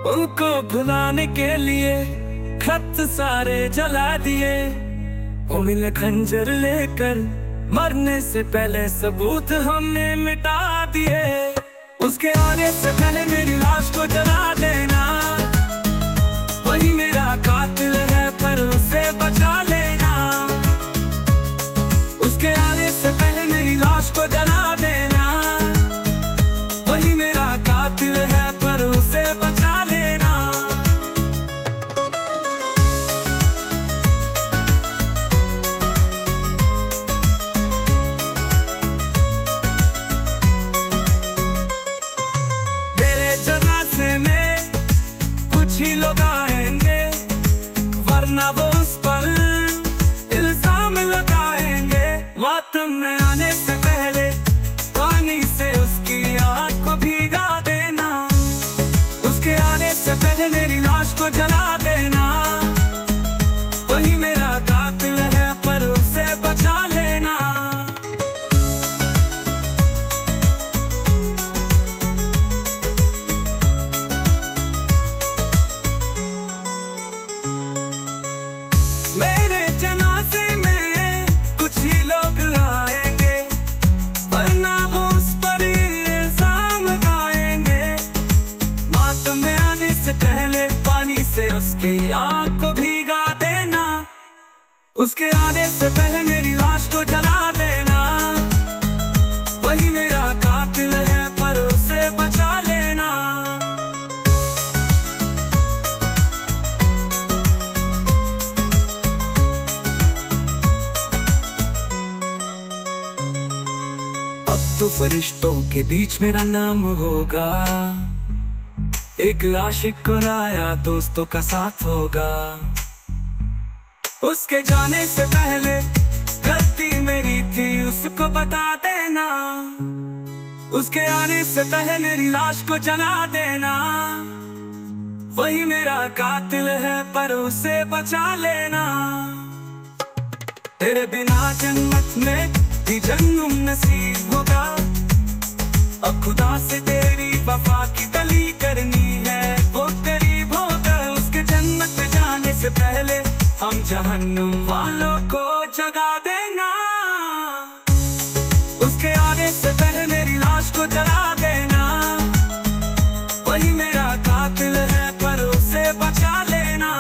उनको भुलाने के लिए खत सारे जला दिए। वो मिले खंजर लेकर, मरने से पहले सबूत हमने मिटा दिए। उसके आने से पहले मेरी लाश को जला देना, वही मेरा कातिल है पर उसे बचा लेना। उसके आने से पहले मेरी लाश को जला देना, वही मेरा कातिल है पर उसे बचा लेना। मेरे जनाजे में कुछ ही लोग आएंगे, वरना वो उस पर इल्जाम लगाएंगे। मातम में आने से पहले पानी से उसकी आँख को भीगा देना। उसके आने से पहले मेरी लाश को जला देना, वही मेरा कातिल है पर उसे बचा लेना। मेरे जनाजे में कुछ ही लोग आएंगे, वरना वो उस पर इल्जाम लगाएंगे। मातम में आने से पहले पानी से उसकी आँख को भीगा देना। उसके आने से पहले मेरी लाश को जला देना, वही मेरा कातिल है पर उसे बचा लेना। अब तो फरिश्तों के बीच मेरा नाम होगा, एक आशिक को राया दोस्तों का साथ होगा। उसके जाने से पहले गलती मेरी थी उसको बता देना। उसके आने से पहले मेरी लाश को जला देना, वही मेरा कातिल है पर उसे बचा लेना। तेरे बिना जन्नत में भी जन्नत नसीब होगा, अब खुदा से तेरी वफा की तली करनी है। वो करीब होगा, उसके जन्नत में जाने से पहले हम जहन्नुम वालों को जगा देना। उसके आने से पहले मेरी लाश को जला देना, वही मेरा कातिल है पर उसे बचा लेना।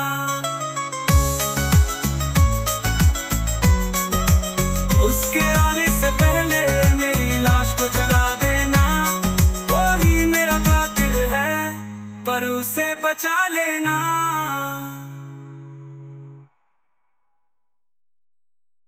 उसके आने से पहले मेरी लाश को जला देना, वही मेरा कातिल है पर उसे बचा लेना।